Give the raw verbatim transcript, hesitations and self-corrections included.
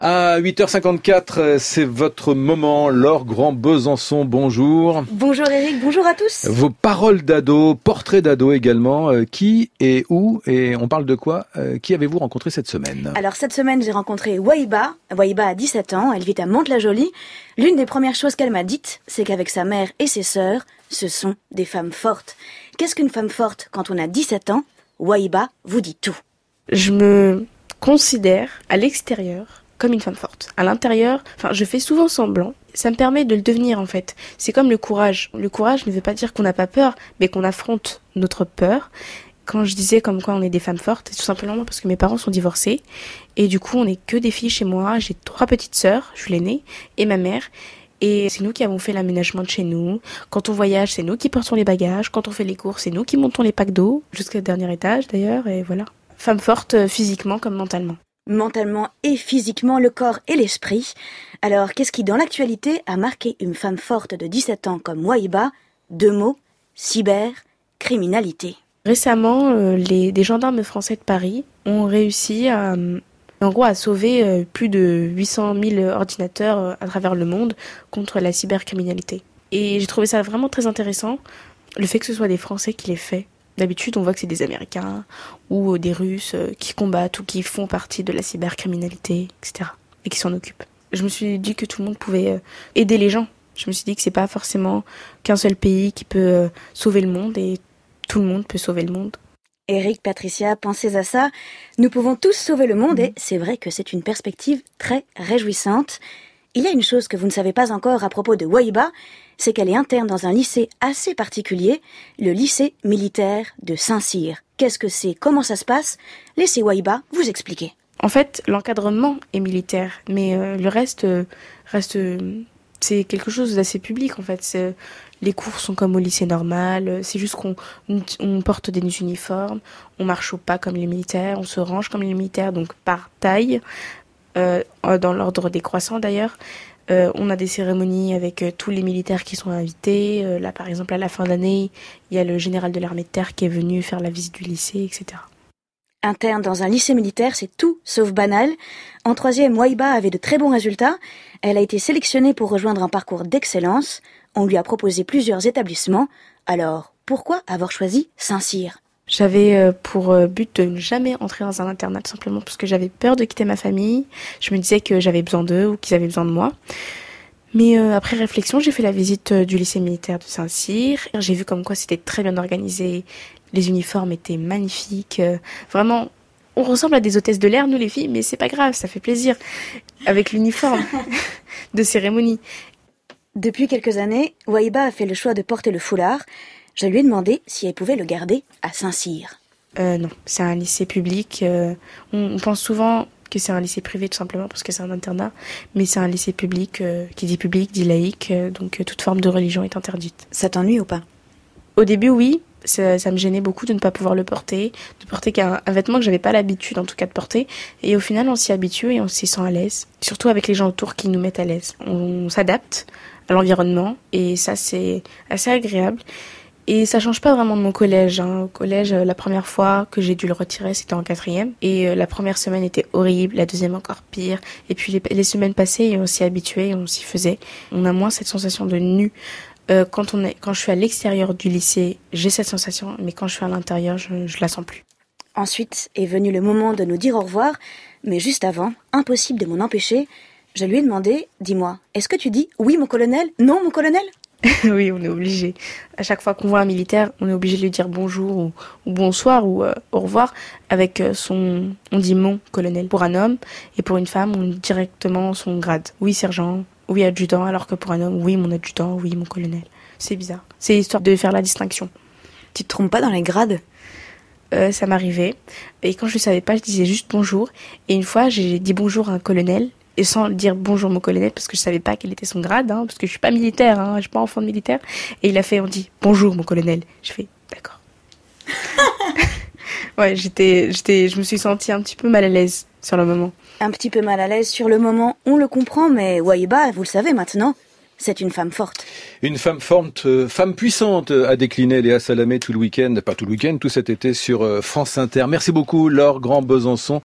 À huit heures cinquante-quatre, c'est votre moment. Laure Grand-Besançon, bonjour. Bonjour Eric, bonjour à tous. Vos paroles d'ado, portraits d'ado également. Euh, qui et où et on parle de quoi euh, Qui avez-vous rencontré cette semaine? Alors cette semaine, j'ai rencontré Wahiba. Wahiba a dix-sept ans, elle vit à Mantes-la-Jolie. L'une des premières choses qu'elle m'a dites, c'est qu'avec sa mère et ses sœurs, ce sont des femmes fortes. Qu'est-ce qu'une femme forte quand on a dix-sept ans? Wahiba vous dit tout. Je me considère à l'extérieur comme une femme forte. À l'intérieur, enfin, je fais souvent semblant. Ça me permet de le devenir, en fait. C'est comme le courage. Le courage ne veut pas dire qu'on n'a pas peur, mais qu'on affronte notre peur. Quand je disais comme quoi on est des femmes fortes, c'est tout simplement parce que mes parents sont divorcés. Et du coup, on n'est que des filles chez moi. J'ai trois petites sœurs, je suis l'aînée, et ma mère. Et c'est nous qui avons fait l'aménagement de chez nous. Quand on voyage, c'est nous qui portons les bagages. Quand on fait les courses, c'est nous qui montons les packs d'eau. Jusqu'au dernier étage, d'ailleurs, et voilà. Femme forte, physiquement comme mentalement. Mentalement et physiquement, le corps et l'esprit. Alors, qu'est-ce qui, dans l'actualité, a marqué une femme forte de dix-sept ans comme Wahiba? Deux mots, cybercriminalité. Récemment, euh, les, des gendarmes français de Paris ont réussi à, en gros, à sauver euh, plus de huit cent mille ordinateurs euh, à travers le monde contre la cybercriminalité. Et j'ai trouvé ça vraiment très intéressant, le fait que ce soit des Français qui l'aient fait. D'habitude, on voit que c'est des Américains ou des Russes qui combattent ou qui font partie de la cybercriminalité, et cetera. Et qui s'en occupent. Je me suis dit que tout le monde pouvait aider les gens. Je me suis dit que c'est pas forcément qu'un seul pays qui peut sauver le monde et tout le monde peut sauver le monde. Eric, Patricia, pensez à ça. Nous pouvons tous sauver le monde et c'est vrai que c'est une perspective très réjouissante. Il y a une chose que vous ne savez pas encore à propos de Wahiba, c'est qu'elle est interne dans un lycée assez particulier, le lycée militaire de Saint-Cyr. Qu'est-ce que c'est? Comment ça se passe? Laissez Wahiba vous expliquer. En fait, l'encadrement est militaire, mais euh, le reste, euh, reste euh, c'est quelque chose d'assez public en fait. C'est, les cours sont comme au lycée normal, c'est juste qu'on on porte des uniformes, on marche au pas comme les militaires, on se range comme les militaires, donc par taille, euh, dans l'ordre décroissant d'ailleurs. Euh, on a des cérémonies avec euh, tous les militaires qui sont invités. Euh, là, par exemple, à la fin d'année, il y a le général de l'armée de terre qui est venu faire la visite du lycée, et cetera. Interne dans un lycée militaire, c'est tout sauf banal. En troisième, Wahiba avait de très bons résultats. Elle a été sélectionnée pour rejoindre un parcours d'excellence. On lui a proposé plusieurs établissements. Alors, pourquoi avoir choisi Saint-Cyr ? J'avais pour but de ne jamais entrer dans un internat, tout simplement parce que j'avais peur de quitter ma famille. Je me disais que j'avais besoin d'eux ou qu'ils avaient besoin de moi. Mais euh, après réflexion, j'ai fait la visite du lycée militaire de Saint-Cyr. J'ai vu comme quoi c'était très bien organisé. Les uniformes étaient magnifiques. Euh, vraiment, on ressemble à des hôtesses de l'air, nous les filles, mais c'est pas grave, ça fait plaisir. Avec l'uniforme de cérémonie. Depuis quelques années, Wahiba a fait le choix de porter le foulard. Je lui ai demandé si elle pouvait le garder à Saint-Cyr. Euh, non, c'est un lycée public. Euh, on, on pense souvent que c'est un lycée privé tout simplement parce que c'est un internat, mais c'est un lycée public. Euh, qui dit public dit laïque, euh, donc euh, toute forme de religion est interdite. Ça t'ennuie ou pas? Au début, oui. Ça, ça me gênait beaucoup de ne pas pouvoir le porter, de porter qu'un un vêtement que j'avais pas l'habitude en tout cas de porter. Et au final, on s'y habitue et on s'y sent à l'aise. Surtout avec les gens autour qui nous mettent à l'aise. On, on s'adapte à l'environnement et ça, c'est assez agréable. Et ça change pas vraiment de mon collège. Hein. Au collège, la première fois que j'ai dû le retirer, c'était en quatrième. Et euh, la première semaine était horrible, la deuxième encore pire. Et puis les, les semaines passées, on s'y habituait, on s'y faisait. On a moins cette sensation de nu. Euh, quand, on est, quand je suis à l'extérieur du lycée, j'ai cette sensation, mais quand je suis à l'intérieur, je, je la sens plus. Ensuite est venu le moment de nous dire au revoir. Mais juste avant, impossible de m'en empêcher, je lui ai demandé, dis-moi, est-ce que tu dis oui mon colonel, non mon colonel ? Oui, on est obligé. À chaque fois qu'on voit un militaire, on est obligé de lui dire bonjour ou, ou bonsoir ou euh, au revoir avec euh, son... On dit mon colonel pour un homme et pour une femme, on dit directement son grade. Oui, sergent, oui, adjudant, alors que pour un homme, oui, mon adjudant, oui, mon colonel. C'est bizarre. C'est histoire de faire la distinction. Tu te trompes pas dans les grades ? euh, Ça m'arrivait. Et quand je ne savais pas, je disais juste bonjour. Et une fois, j'ai dit bonjour à un colonel. Et sans dire bonjour mon colonel, parce que je savais pas quel était son grade, hein, parce que je suis pas militaire, hein, je suis pas enfant de militaire. Et il a fait, on dit bonjour mon colonel. Je fais, d'accord. Ouais, j'étais, j'étais, je me suis sentie un petit peu mal à l'aise sur le moment. Un petit peu mal à l'aise sur le moment, on le comprend, mais Wahiba, vous le savez maintenant, c'est une femme forte. Une femme forte, euh, femme puissante, a décliné Léa Salamé tout le week-end, pas tout le week-end, tout cet été sur euh, France Inter. Merci beaucoup Laure Grand-Besançon.